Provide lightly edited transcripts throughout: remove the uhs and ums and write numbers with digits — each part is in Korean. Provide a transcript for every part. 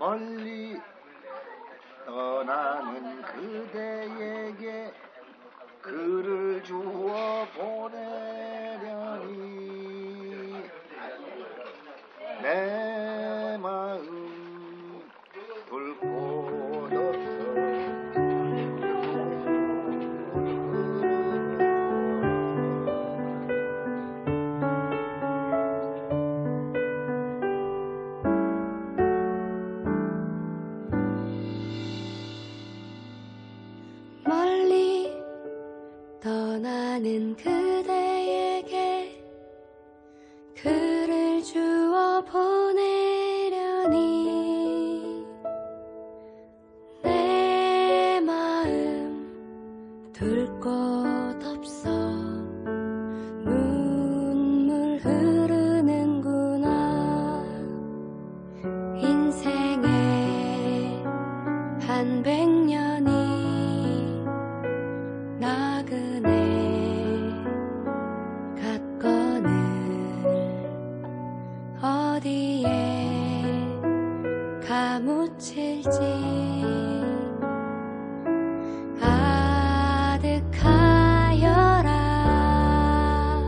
멀리 떠나는 그대에게 글을 주어 보내려니 내 마음 불 곳 없어 멀리 떠나는 그대에게 글을 주어 보내려니 내 마음 둘 곳 없어 눈물 흐르는구나. 인생의 한 100년이 나그네 갔거늘 어디에 가묻힐지 아득하여라.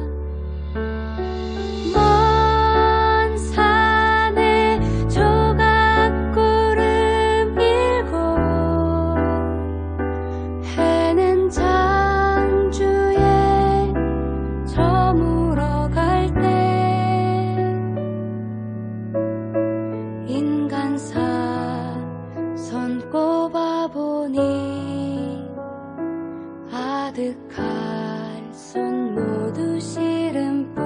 먼 산에 조각구름 일고 해는 장주에 저물어 갈 때 인간사 손꼽아보니 아득할 손 모두 시름뿐.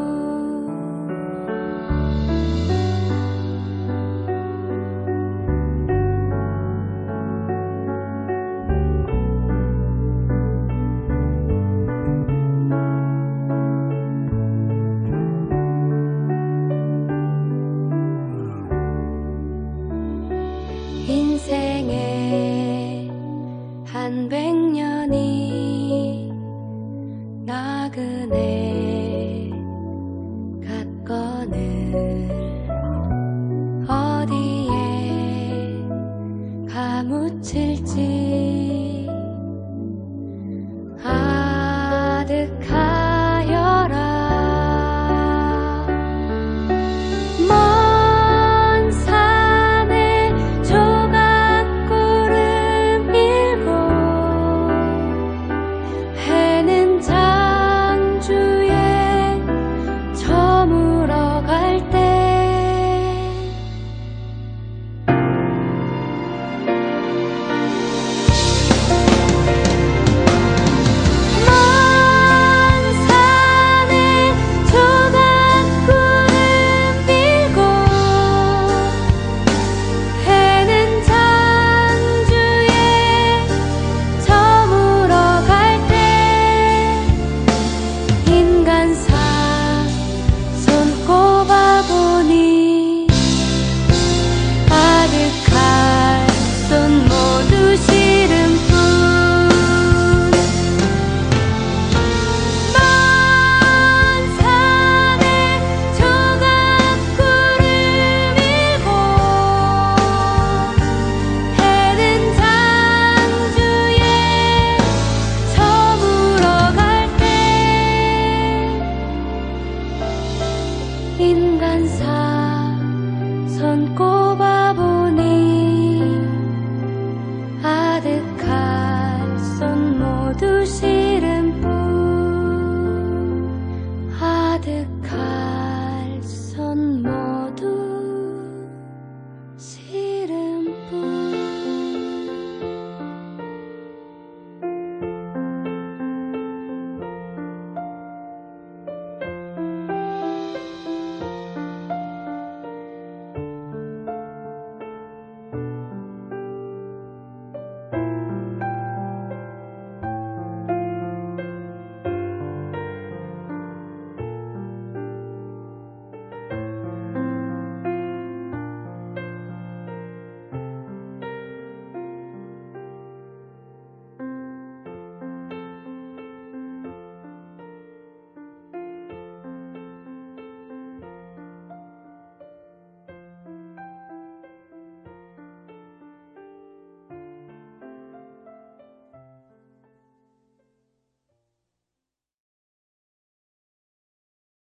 인생의 한 100년이 나그네 갔거늘 어디에 가묻힐지